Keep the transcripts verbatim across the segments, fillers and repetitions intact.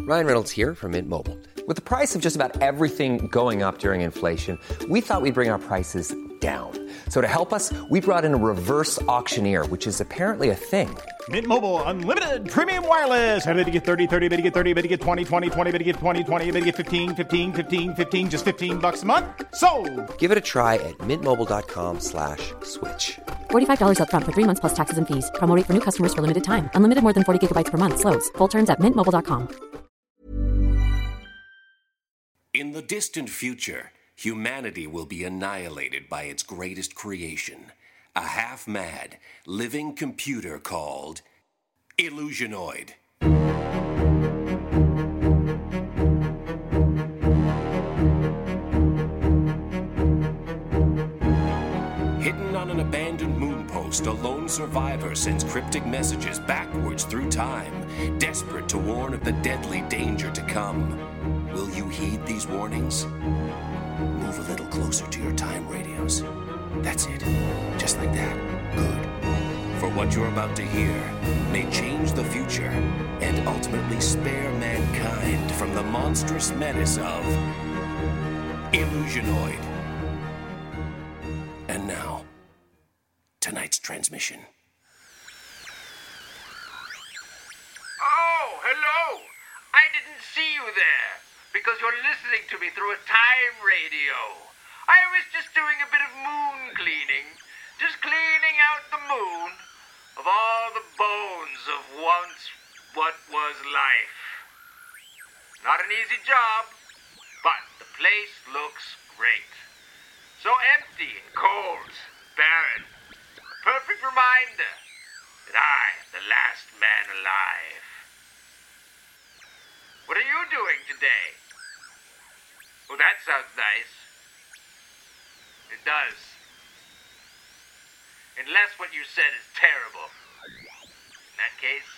Ryan Reynolds here from Mint Mobile. With the price of just about everything going up during inflation, we thought we'd bring our prices down. So to help us, we brought in a reverse auctioneer, which is apparently a thing. Mint Mobile Unlimited Premium Wireless. How to get thirty, thirty, how to get thirty, how to get twenty, twenty, twenty, how to get twenty, twenty, how to get fifteen, fifteen, fifteen, fifteen, just fifteen bucks a month? Sold! Give it a try at mintmobile.com slash switch. forty-five dollars up front for three months plus taxes and fees. Promo rate for new customers for limited time. Unlimited more than forty gigabytes per month. Slows full terms at mint mobile dot com. In the distant future, humanity will be annihilated by its greatest creation, a half-mad, living computer called Illusionoid. Hidden on an abandoned moon post, a lone survivor sends cryptic messages backwards through time, desperate to warn of the deadly danger to come. Will you heed these warnings? Move a little closer to your time radios. That's it. Just like that. Good. For what you're about to hear may change the future and ultimately spare mankind from the monstrous menace of Illusionoid. And now, tonight's transmission. Oh, hello! I didn't see you there, because you're listening to me through a time radio. I was just doing a bit of moon cleaning, just cleaning out the moon of all the bones of once what was life. Not an easy job, but the place looks great. So empty and cold, barren. Perfect reminder that I am the last man alive. What are you doing today? Oh, that sounds nice. It does. Unless what you said is terrible. In that case,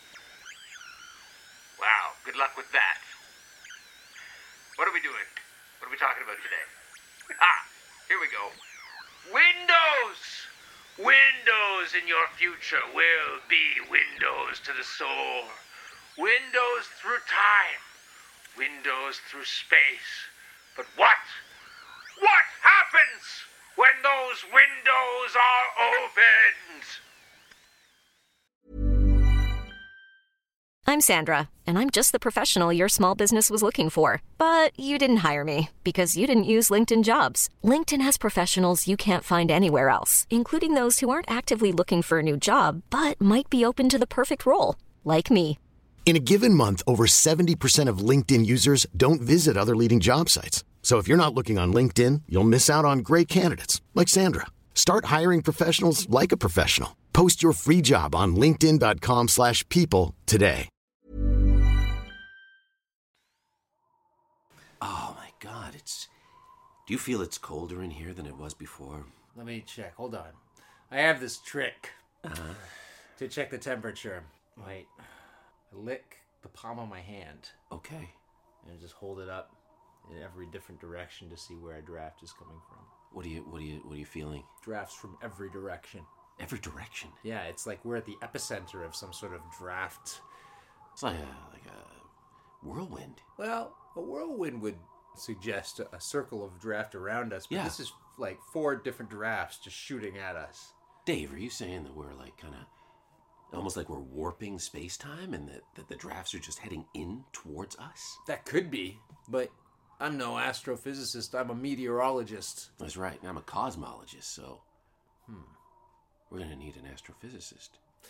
wow, good luck with that. What are we doing? What are we talking about today? Ah, here we go. Windows! Windows in your future will be windows to the soul. Windows through time. Windows through space. But what? What happens when those windows are opened? I'm Sandra, and I'm just the professional your small business was looking for. But you didn't hire me because you didn't use LinkedIn Jobs. LinkedIn has professionals you can't find anywhere else, including those who aren't actively looking for a new job, but might be open to the perfect role, like me. In a given month, over seventy percent of LinkedIn users don't visit other leading job sites. So if you're not looking on LinkedIn, you'll miss out on great candidates like Sandra. Start hiring professionals like a professional. Post your free job on linkedin dot com slash people today. Oh my God, it's... Do you feel it's colder in here than it was before? Let me check. Hold on. I have this trick Uh-huh. to check the temperature. Wait. I lick the palm of my hand Okay. and just hold it up in every different direction to see where a draft is coming from. What are you, what are you, what are you feeling? Drafts from every direction. Every direction. Yeah, it's like we're at the epicenter of some sort of draft. It's like a, like a whirlwind. Well, a whirlwind would suggest a circle of draft around us, but Yeah. this is like four different drafts just shooting at us. Dave, are you saying that we're like kind of, almost like we're warping space-time and that, that the drafts are just heading in towards us? That could be, but I'm no astrophysicist. I'm a meteorologist. That's right. And I'm a cosmologist, so hmm, we're going to need an astrophysicist.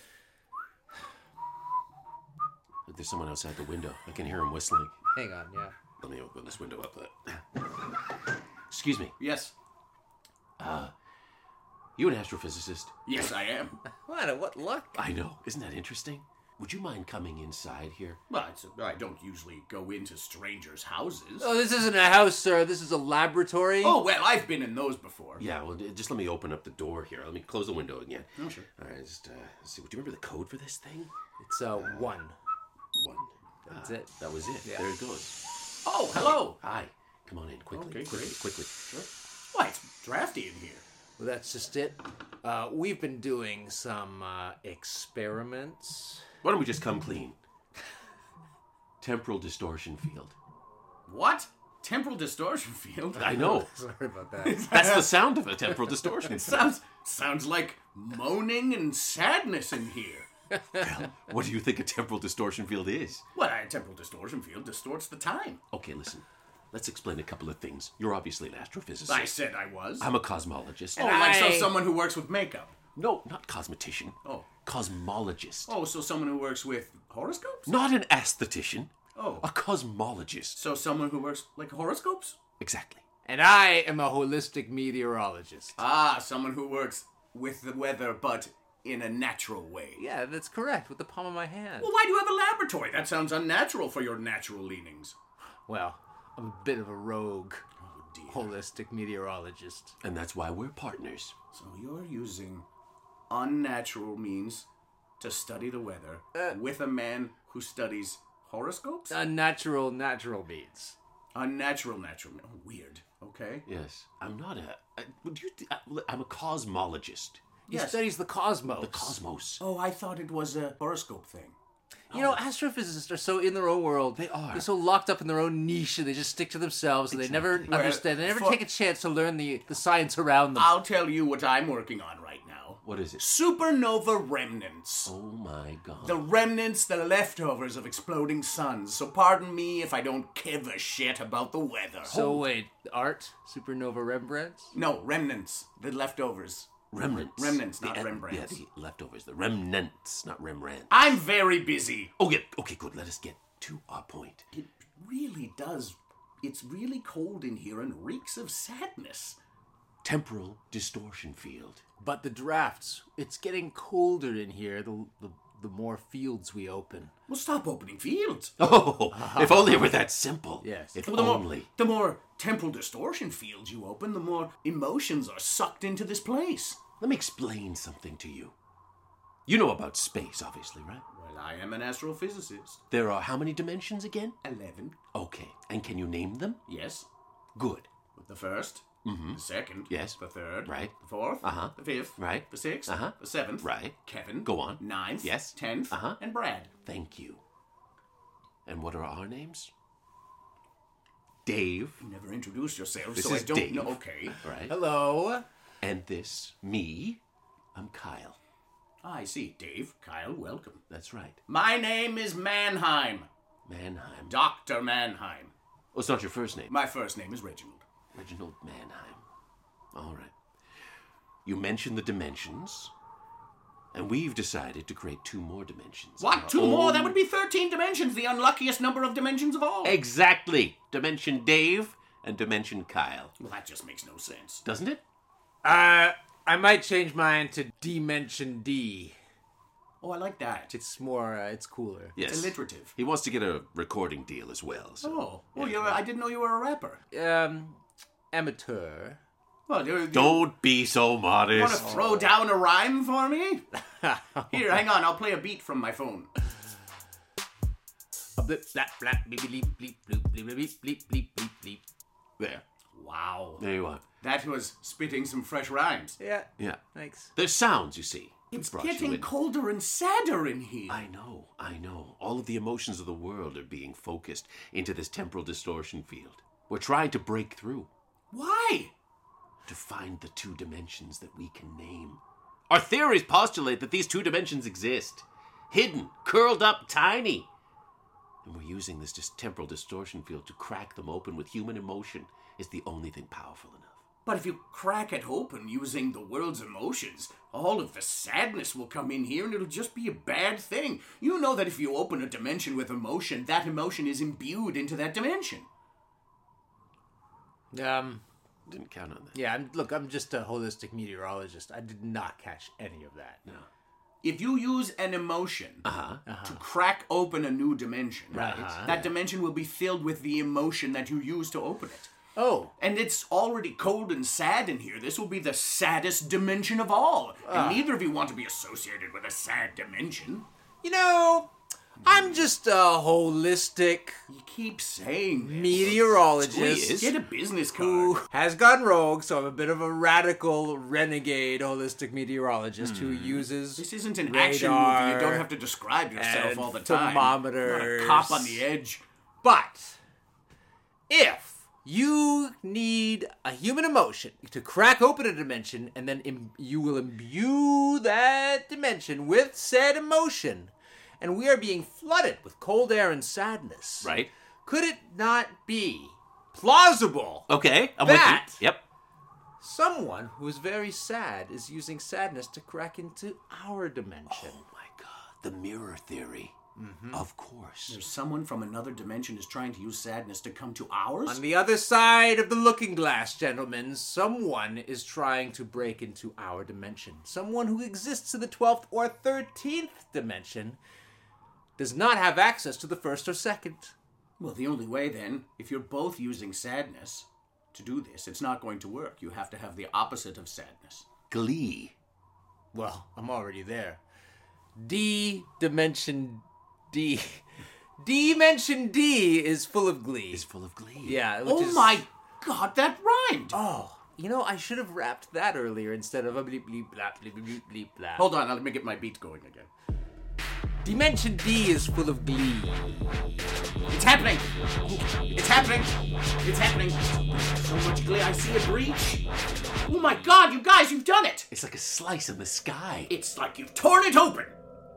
Look, there's someone outside the window. I can hear him whistling. Hang on, yeah. Let me open this window up. But... Excuse me. Yes. Uh, you an astrophysicist? Yes, I am. What, what luck? I know. Isn't that interesting? Would you mind coming inside here? Well, it's a, I don't usually go into strangers' houses. Oh, this isn't a house, sir. This is a laboratory. Oh, well, I've been in those before. Yeah, well, just let me open up the door here. Let me close the window again. Oh, sure. All right, just, uh, let's see. Do you remember the code for this thing? It's uh, one. One. That's Ah, it. That was it. Yeah. There it goes. Oh, hello. Hi. Come on in, quickly. Okay, quickly, great. quickly. Sure. Why, it's drafty in here. Well, that's just it. Uh, we've been doing some uh, experiments. Why don't we just come clean? temporal distortion field. What? Temporal distortion field? I know. Sorry about that. That's the sound of a temporal distortion It field. sounds sounds like moaning and sadness in here. Well, what do you think a temporal distortion field is? Well, a temporal distortion field distorts the time. Okay, listen. Let's explain a couple of things. You're obviously an astrophysicist. I said I was. I'm a cosmologist. Oh, like so I- someone who works with makeup. No, not cosmetician. Oh. Cosmologist. Oh, so someone who works with horoscopes? Not an aesthetician. Oh. A cosmologist. So someone who works like horoscopes? Exactly. And I am a holistic meteorologist. Ah, someone who works with the weather, but in a natural way. Yeah, that's correct, with the palm of my hand. Well, why do you have a laboratory? That sounds unnatural for your natural leanings. Well, I'm a bit of a rogue Oh, dear. holistic meteorologist. And that's why we're partners. So you're using unnatural means to study the weather Uh, with a man who studies horoscopes? Unnatural, natural means. Unnatural, natural. Oh, weird. Okay. Yes. I'm not a... I, would you... I, I'm a cosmologist. He Yes. studies the cosmos. The cosmos. Oh, I thought it was a horoscope thing. You know, astrophysicists are so in their own world. They are. They're so locked up in their own niche, and they just stick to themselves, and they never Well, understand. They never for- take a chance to learn the, the science around them. I'll tell you what I'm working on right now. What is it? Supernova remnants. Oh my god. The remnants, the leftovers of exploding suns. So pardon me if I don't give a shit about the weather. So wait, art, supernova Rembrandts. No, remnants. The leftovers. Remnants. Remnants, The- not uh, Rembrandts. Yeah, the leftovers. The remnants, not Rembrandt. I'm very busy. Oh, yeah. Okay, good. Let us get to our point. It really does. It's really cold in here and reeks of sadness. Temporal distortion field. But the drafts, it's getting colder in here the, the, the more fields we open. Well, stop opening fields. Oh, if only it were that simple. Yes. If Well, the more, only. the more temporal distortion fields you open, the more emotions are sucked into this place. Let me explain something to you. You know about space, obviously, right? Well, I am an astrophysicist. There are how many dimensions again? Eleven. Okay. And can you name them? Yes. Good. The first. Mm-hmm. The second. Yes. The third. Right. The fourth. Uh-huh. The fifth. Right. The sixth. Uh-huh. The seventh. Right. Kevin. Go on. Ninth. Yes. Tenth. Uh-huh. And Brad. Thank you. And what are our names? Dave. You never introduced yourself, This so is I don't Dave. know. Okay. Right. Hello. And this, me, I'm Kyle. I see. Dave, Kyle, welcome. That's right. My name is Mannheim. Mannheim. Doctor Mannheim. Oh, it's not your first name. My first name is Reginald. Reginald Mannheim. All right. You mentioned the dimensions, and we've decided to create two more dimensions. What? Our Two more? own- That would be thirteen dimensions, the unluckiest number of dimensions of all. Exactly. Dimension Dave and Dimension Kyle. Well, that just makes no sense. Doesn't it? Uh, I might change mine to Dimension D. Oh, I like that. It's more, uh, it's cooler. Yes. alliterative. He wants to get a recording deal as well. So. Oh, well, you're, I didn't know you were a rapper. Um, amateur. Well, you're, you Don't be so modest. want to throw down a rhyme for me? Here, hang on. I'll play a beat from my phone. A blip, blap, blap, bleep, bleep, bleep, bleep, bleep, bleep, bleep, bleep, bleep, bleep. There. Wow. There you are. That was spitting some fresh rhymes. Yeah. Yeah. Thanks. There's sounds, you see. It's Brought you getting in. colder and sadder in here. I know, I know. All of the emotions of the world are being focused into this temporal distortion field. We're trying to break through. Why? To find the two dimensions that we can name. Our theories postulate that these two dimensions exist. Hidden, curled up, tiny. And we're using this dis- temporal distortion field to crack them open with human emotion. Is the only thing powerful enough. But if you crack it open using the world's emotions, all of the sadness will come in here and it'll just be a bad thing. You know that if you open a dimension with emotion, that emotion is imbued into that dimension. Um, Didn't count on that. yeah, I'm, look, I'm just a holistic meteorologist. I did not catch any of that. No. If you use an emotion Uh-huh. to crack open a new dimension, Right. that dimension will be filled with the emotion that you use to open it. Oh, And it's already cold and sad in here. This will be the saddest dimension of all. And neither of you want to be associated with a sad dimension. you know, I'm just a holistic You keep saying this. meteorologist Get a business who card. has gone rogue, so I'm a bit of a radical, renegade, holistic meteorologist who uses This isn't an radar action movie. You don't have to describe yourself and all the time. thermometers. Not a cop on the edge. But if you need a human emotion to crack open a dimension, and then Im- you will imbue that dimension with said emotion, and we are being flooded with cold air and sadness, Right. could it not be plausible Okay, I'm that with you. Yep. someone who is very sad is using sadness to crack into our dimension? Oh my god, the mirror theory. Mm-hmm. Of course. There's someone from another dimension is trying to use sadness to come to ours? On the other side of the looking glass, gentlemen, someone is trying to break into our dimension. Someone who exists in the twelfth or thirteenth dimension does not have access to the first or second. Well, the only way then, if you're both using sadness to do this, it's not going to work. You have to have the opposite of sadness. Glee. Well, I'm already there. D dimension D. Dimension D is full of glee. Is full of glee. Yeah. Which Oh is... my god, that rhymed! Oh, you know, I should have rapped that earlier instead of a bleep bleep blap bleep bleep bleep blap. Hold on, let me get my beat going again. Dimension D is full of glee. It's happening! It's happening! It's happening! So much glee, I see a breach. Oh my god, you guys, you've done it! It's like a slice in the sky. It's like you've torn it open!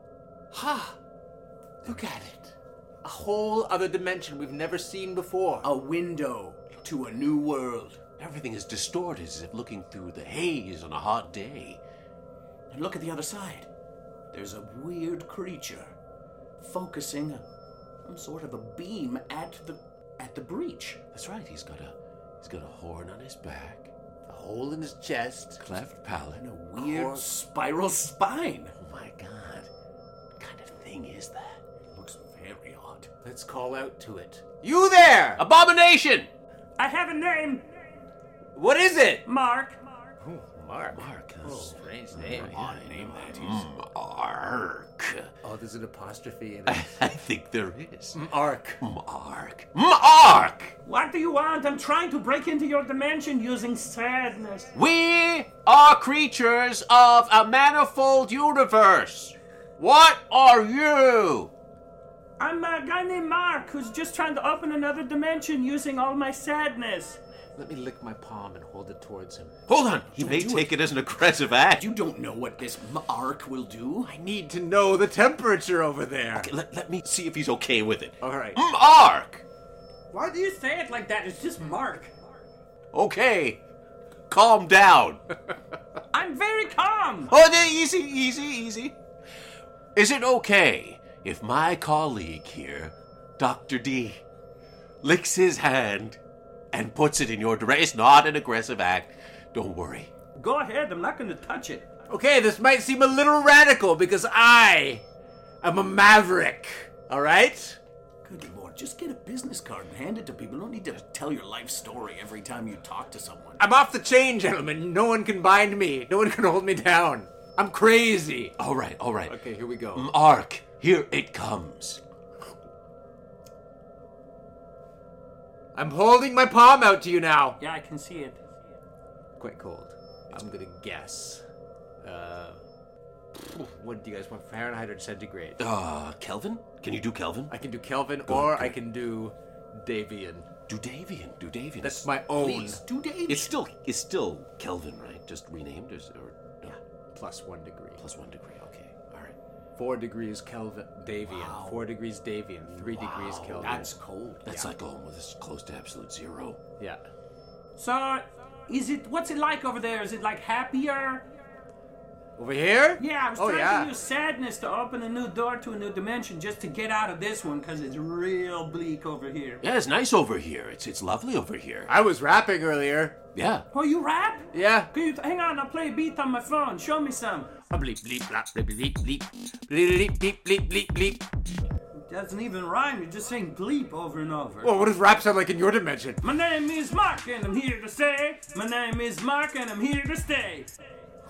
Ha! Look at it. A whole other dimension we've never seen before. A window to a new world. Everything is distorted as if looking through the haze on a hot day. And look at the other side. There's a weird creature focusing a, some sort of a beam at the at the breach. That's right, he's got a he's got a horn on his back, A hole in his chest. cleft palate. And a weird Cor- spiral spine. Oh my god. What kind of thing is that? It looks very odd. Let's call out to it. You there! Abomination! I have a name, What is it? Mark. Ooh, Mark. Mark. Oh, strange name. Odd name that is. Mark. Oh, there's an apostrophe in it. I think there is. Mark. Mark. Mark! What do you want? I'm trying to break into your dimension using sadness. We are creatures of a manifold universe. What are you? I'm a guy named Mark who's just trying to open another dimension using all my sadness. Let me lick my palm and hold it towards him. Hold on. He Don't may do take it. it as an aggressive act. You don't know what this arc will do. I need to know the temperature over there. Okay, let, let me see if he's okay with it. All right. Mark! Why do you say it like that? It's just Mark. Okay. Calm down. I'm very calm. Oh, no, easy, easy, easy. Is it okay if my colleague here, Doctor D, licks his hand and puts it in your direction? It's not an aggressive act. Don't worry. Go ahead. I'm not going to touch it. Okay, this might seem a little radical because I am a maverick. All right? Good lord, just get a business card and hand it to people. You don't need to tell your life story every time you talk to someone. I'm off the chain, gentlemen. No one can bind me. No one can hold me down. I'm crazy. All right, all right. Okay, here we go. Mark, here it comes. I'm holding my palm out to you now. Yeah, I can see it. Quite cold. I'm gonna guess. Uh, what do you guys want, Fahrenheit or centigrade? Uh, Kelvin? Can you do Kelvin? I can do Kelvin Go or ahead, go I ahead. can do Davian. Do Davian. Do Davian. That's my own. Please, do Dave. It's still it's still Kelvin, right? Just renamed or, or no? Plus one degree. Plus one degree. Okay. All right. Four degrees Kelvin. Davian. Wow. Four degrees Davian. Three degrees Wow, Kelvin. that's cold. That's like almost close to absolute zero. Yeah. So, is it, what's it like over there? Is it like happier? Over here? Yeah, I was Oh, trying yeah. to use sadness to open a new door to a new dimension just to get out of this one because it's real bleak over here. Yeah, it's nice over here. It's it's lovely over here. I was rapping earlier. Yeah. Oh, you rap? Yeah. Can you, hang on, I'll play a beat on my phone. Show me some. Bleep, bleep, blap, bleep, bleep, bleep. Bleep, bleep, bleep, bleep, bleep. It doesn't even rhyme. You're just saying bleep over and over. Well, what does rap sound like in your dimension? My name is Mark and I'm here to stay. My name is Mark and I'm here to stay.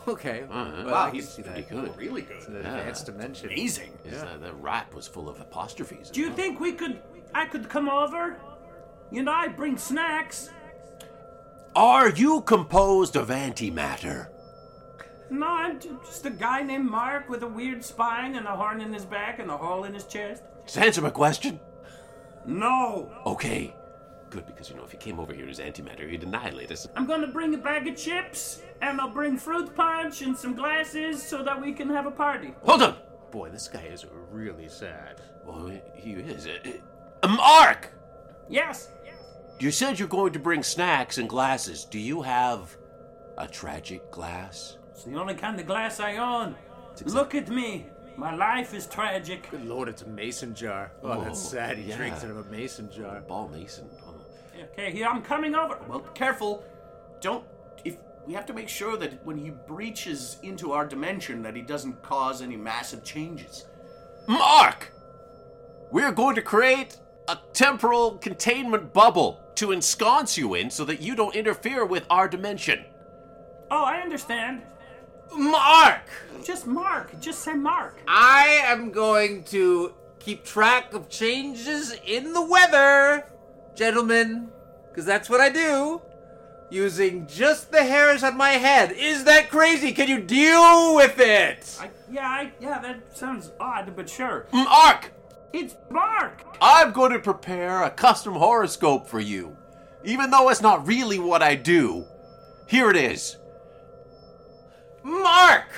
Okay. Uh-huh. Well, Wow, I can he's see pretty that. good. Really It's good. an advanced dimension. Amazing. Yes, that, that rat was full of apostrophes. Do you think we could, I could come over? You know, I bring snacks. Are you composed of antimatter? No, I'm ju- just a guy named Mark with a weird spine and a horn in his back and a hole in his chest. Just answer my question. No! Okay. Good, because, you know, if he came over here as antimatter, he'd annihilate us. I'm gonna bring a bag of chips, and I'll bring fruit punch and some glasses so that we can have a party. Hold on! Boy, this guy is really sad. Well, he is. Uh, uh, Mark! Yes! You said you're going to bring snacks and glasses. Do you have a tragic glass? It's the only kind of glass I own. Look at me. My life is tragic. Good lord, it's a mason jar. Oh, Oh, that's sad. He yeah. drinks out of a mason jar. Ball Mason. Oh. Okay, here, I'm coming over. Well, careful. Don't. If we have to make sure that when he breaches into our dimension, that he doesn't cause any massive changes. Mark! We're going to create a temporal containment bubble to ensconce you in so that you don't interfere with our dimension. Oh, I understand. Mark! Just Mark. Just say Mark. I am going to keep track of changes in the weather, gentlemen, because that's what I do, using just the hairs on my head. Is that crazy? Can you deal with it? I, yeah, I, yeah, that sounds odd, but sure. Mark! It's Mark! I'm going to prepare a custom horoscope for you. Even though it's not really what I do, here it is. Mark!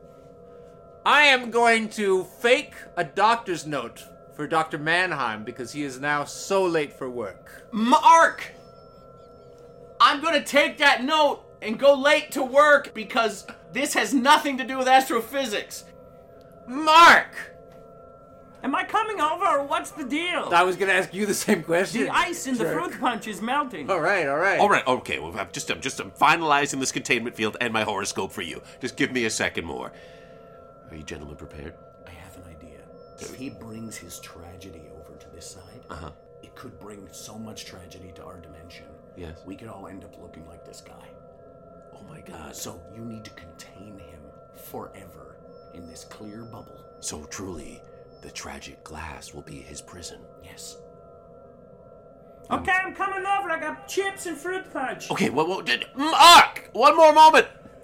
I am going to fake a doctor's note for Doctor Mannheim because he is now so late for work. Mark! I'm gonna take that note and go late to work because this has nothing to do with astrophysics. Mark! Am I coming over, or what's the deal? I was going to ask you the same question. The ice in the Jerk. fruit punch is melting. All right, all right. All right, okay. Well, I'm just, I'm just, I'm finalizing this containment field and my horoscope for you. Just give me a second more. Are you gentlemen prepared? I have an idea. If he brings his tragedy over to this side, Uh-huh. it could bring so much tragedy to our dimension. Yes. We could all end up looking like this guy. Oh my God. So you need to contain him forever in this clear bubble. So truly, the tragic glass will be his prison. Yes. Okay, I'm coming over. I got chips and fruit punch. Okay, well, well did, Mark! One more moment!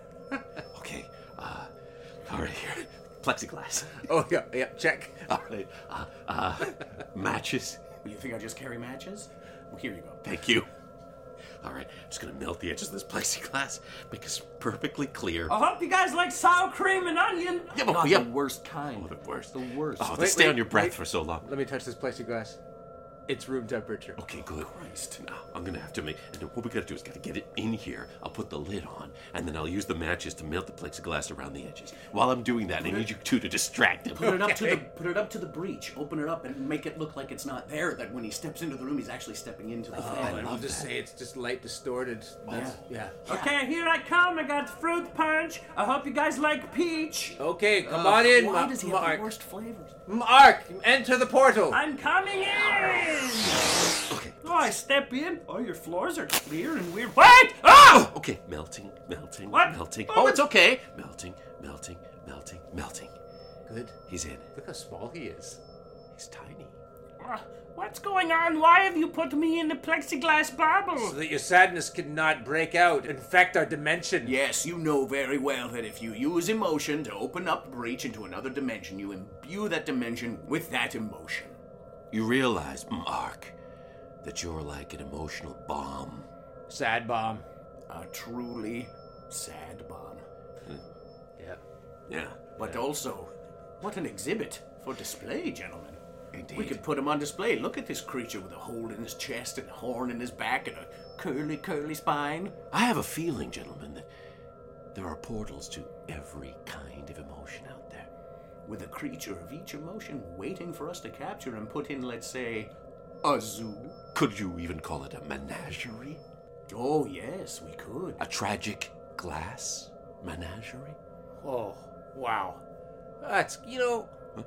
Okay, uh, all right, here. Plexiglass. Oh, yeah, yeah, check. All right, uh, uh, matches. You think I just carry matches? Well, here you go. Thank you. All right, I'm just gonna melt the edges of this plexiglass, make it perfectly clear. I hope you guys like sour cream and onion. Yeah, but Not yeah. the worst kind. Oh, the worst. The worst. Oh, they Wait, stay wait, on your breath wait. for so long. Let me touch this plexiglass. It's room temperature. Okay, good. Christ. Now, I'm gonna have to make, and what we gotta do is gotta get it in here. I'll put the lid on, and then I'll use the matches to melt the plexiglass around the edges. While I'm doing that, I need you two to distract him. Put it up to the put it up to the breach. Open it up and make it look like it's not there. That when he steps into the room, he's actually stepping into the Oh, thing. and I'll just say it's just light distorted. That's, yeah. Okay, here I come. I got the fruit punch. I hope you guys like peach. Okay, come on in, Why Ma- does he Mark. have the worst flavors? Mark, enter the portal. I'm coming in. Oh, I step in. Oh, your floors are clear and weird. What? Ah! Okay, melting, melting, What? melting. Oh, Oh, it's okay. Melting, melting, melting, melting. Good. He's in. Look how small he is. He's tiny. Uh, What's going on? Why have you put me in the plexiglass bubble? So that your sadness cannot break out, infect our dimension. Yes, you know very well that if you use emotion to open up a breach into another dimension, you imbue that dimension with that emotion. You realize, Mark, that you're like an emotional bomb. Sad bomb. A truly sad bomb. Yeah. Yeah. But also, what an exhibit for display, gentlemen. Indeed. We could put him on display. Look at this creature with a hole in his chest and a horn in his back and a curly, curly spine. I have a feeling, gentlemen, that there are portals to every kind of emotion out there. With a creature of each emotion waiting for us to capture and put in, let's say, a zoo. Could you even call it a menagerie? Oh, yes, we could. A tragic glass menagerie? Oh, wow. That's, you know,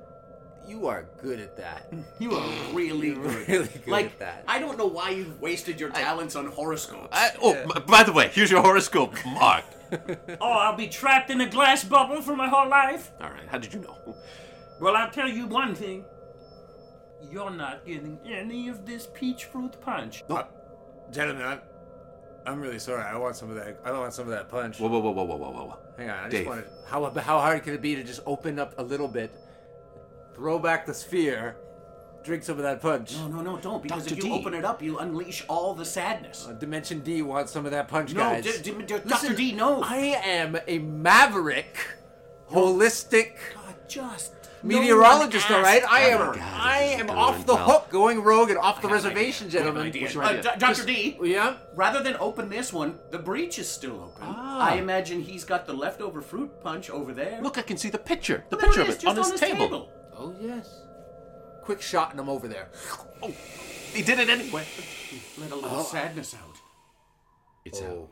you are good at that. You are really You're good. really good like, at that. I don't know why you've wasted your talents on horoscopes. I, oh, m- by the way, here's your horoscope, Mark. Oh, I'll be trapped in a glass bubble for my whole life? All right, how did you know? Well, I'll tell you one thing. You're not getting any of this peach fruit punch. Uh, gentlemen, I'm, I'm really sorry. I want some of that. I don't want some of that punch. Whoa, whoa, whoa, whoa, whoa, whoa, whoa. Hang on, I Dave. just wanted. How how hard could it be to just open up a little bit, throw back the sphere, drink some of that punch? No, no, no, don't. Because Doctor if you D. open it up, you unleash all the sadness. Uh, Dimension D wants some of that punch, No, guys. D- D- D- Doctor Listen, D, no. I am a maverick, holistic God, just meteorologist, no all one right? asked I am, ever. I am going off the well. hook, going rogue and off the I have an reservation, idea. I have an gentlemen. idea. What's your Uh, idea? D- Doctor Just- D, Yeah? rather than open this one, the breach is still open. Ah. I imagine he's got the leftover fruit punch over there. Look, I can see the picture. The There picture it of is, it on just his, his table. Oh, yes. Quick shot and I'm over there. Oh, he did it anyway. Let a little sadness out. It's Oh.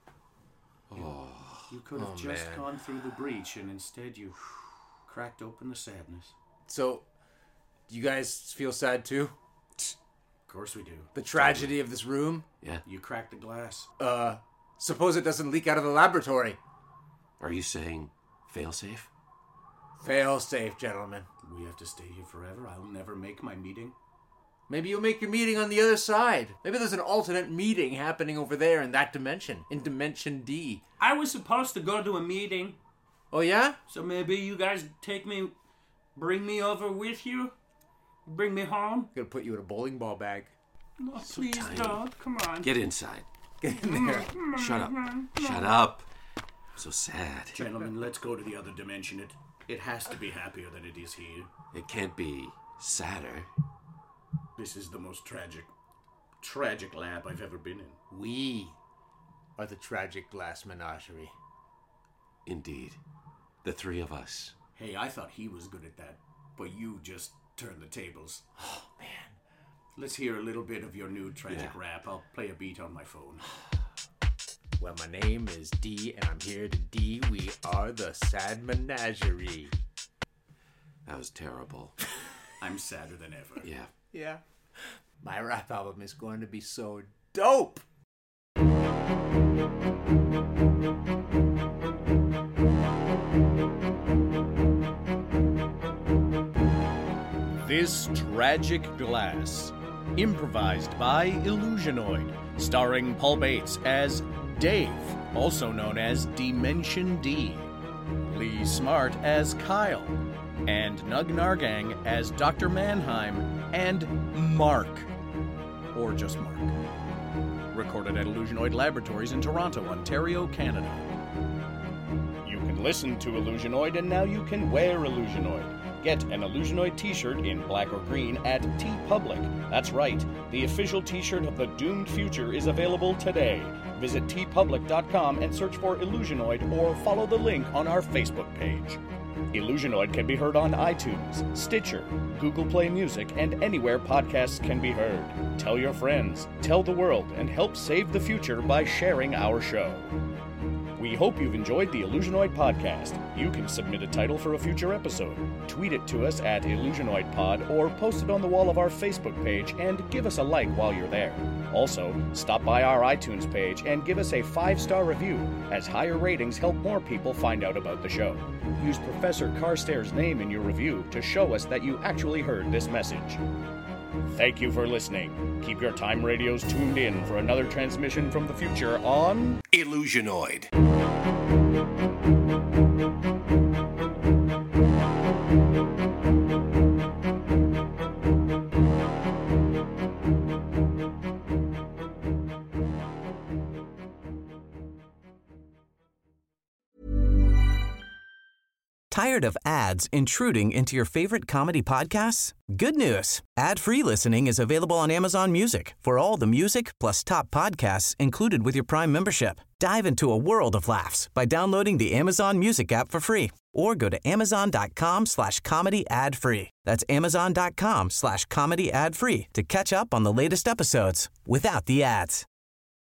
You could have Oh, just man. gone through the breach, and instead you cracked open the sadness. So, do you guys feel sad too? Of course we do. The tragedy of this room? Yeah. You cracked the glass. Uh, suppose it doesn't leak out of the laboratory. Are you saying failsafe? Fail safe, gentlemen. We have to stay here forever. I'll never make my meeting. Maybe you'll make your meeting on the other side. Maybe there's an alternate meeting happening over there in that dimension, in Dimension D. I was supposed to go to a meeting, Oh, yeah? so maybe you guys take me, bring me over with you? Bring me home? I'm gonna put you in a bowling ball bag. No, please tiny. don't. Come on. Get inside. Get in there. Shut up. Shut up. I'm so sad. Gentlemen, let's go to the other dimension. It it has to be happier than it is here. It can't be sadder. This is the most tragic, tragic lab I've ever been in. We are the tragic glass menagerie. Indeed. The three of us. Hey, I thought he was good at that, but you just turned the tables. Oh, man. Let's hear a little bit of your new tragic Yeah. rap. I'll play a beat on my phone. Well, my name is D, and I'm here to D. We are the sad menagerie. That was terrible. I'm sadder than ever. Yeah. Yeah. My rap album is going to be so dope. This Tragic Glass, improvised by Illusionoid, starring Paul Bates as Dave, also known as Dimension D, Lee Smart as Kyle, and Nug Nargang as Doctor Mannheim and Mark, or just Mark. Recorded at Illusionoid Laboratories in Toronto, Ontario, Canada. You can listen to Illusionoid, and now you can wear Illusionoid. Get an Illusionoid t-shirt in black or green at TeePublic. That's right, the official t-shirt of the Doomed Future is available today. Visit tee public dot com and search for Illusionoid or follow the link on our Facebook page. Illusionoid can be heard on iTunes, Stitcher, Google Play Music, and anywhere podcasts can be heard. Tell your friends, tell the world, and help save the future by sharing our show. We hope you've enjoyed the Illusionoid podcast. You can submit a title for a future episode. Tweet it to us at IllusionoidPod or post it on the wall of our Facebook page and give us a like while you're there. Also, stop by our iTunes page and give us a five-star review, as higher ratings help more people find out about the show. Use Professor Carstairs' name in your review to show us that you actually heard this message. Thank you for listening. Keep your time radios tuned in for another transmission from the future on Illusionoid. Tired of ads intruding into your favorite comedy podcasts? Good news. Ad-free listening is available on Amazon Music for all the music plus top podcasts included with your Prime membership. Dive into a world of laughs by downloading the Amazon Music app for free or go to amazon.com slash comedy ad free. That's amazon.com slash comedy ad free to catch up on the latest episodes without the ads.